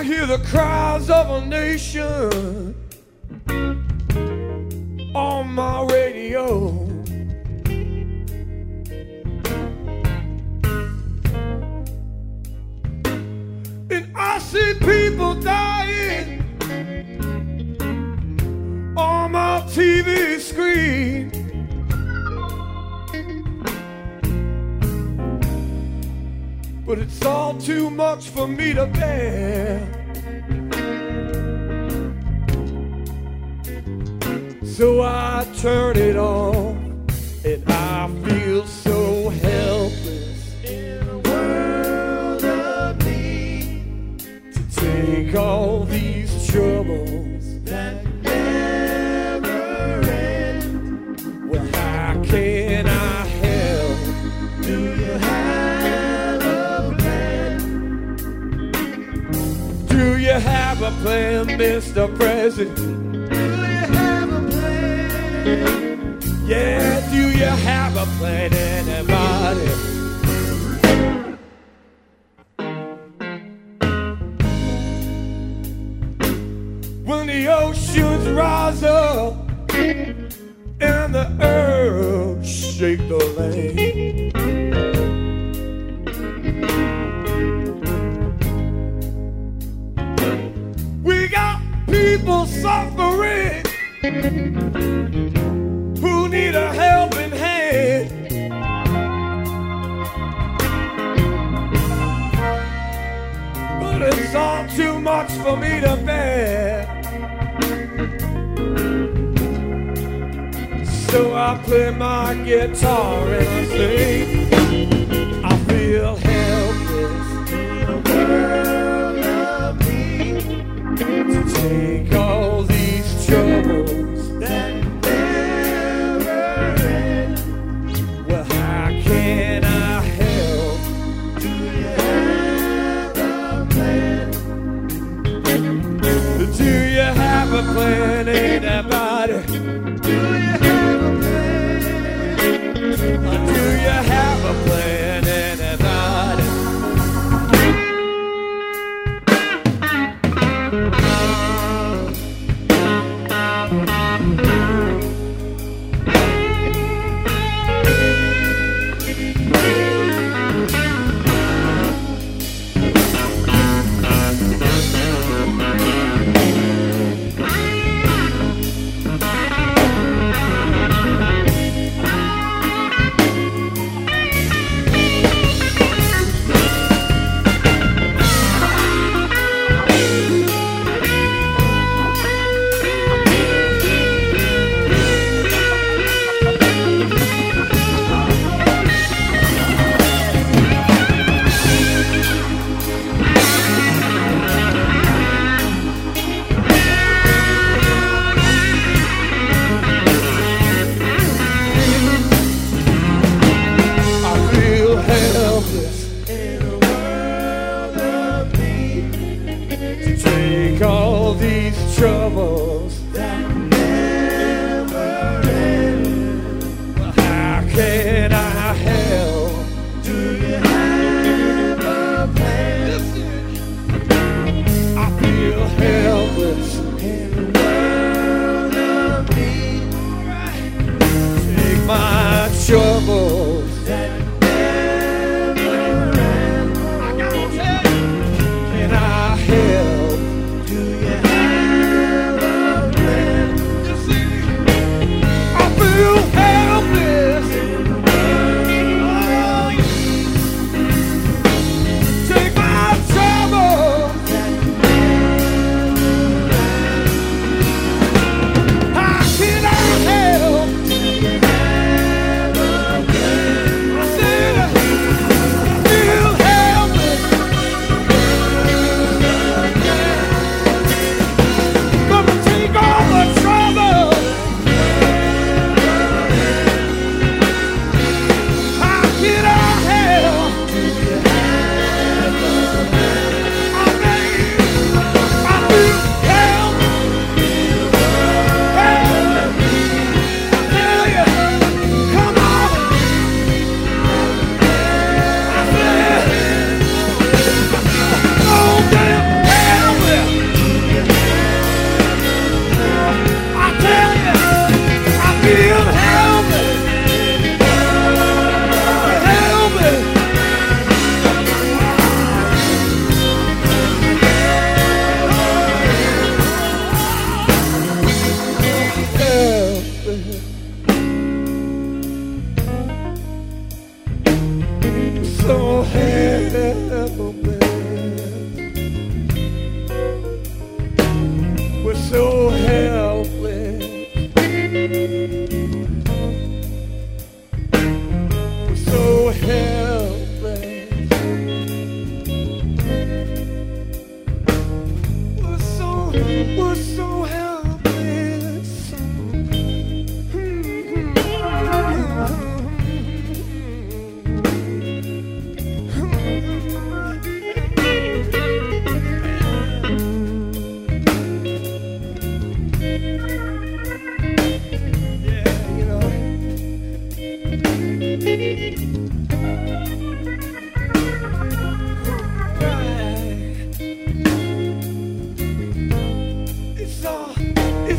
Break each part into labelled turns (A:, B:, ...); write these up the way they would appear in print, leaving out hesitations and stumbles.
A: I hear the cries of a nation on my radio. And I see people dying on my TV screen. But it's all too much for me to bear. So I turn it on, and I feel so helpless in a world of need to take all these troubles that never end. Well, how can I help? Do you have a plan? Do you have a plan, Mr. President? Yeah, do you have a plan, anybody? When the oceans rise up and the earth shake the land, we got people suffering who need a helping hand. But it's all too much for me to bear. So I play my guitar and I sing. I feel helpless in a world of need to take all these troubles that plan, anybody? Do you have a plan? Do you have a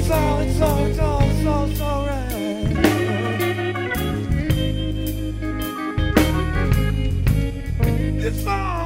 A: it's all right. It's all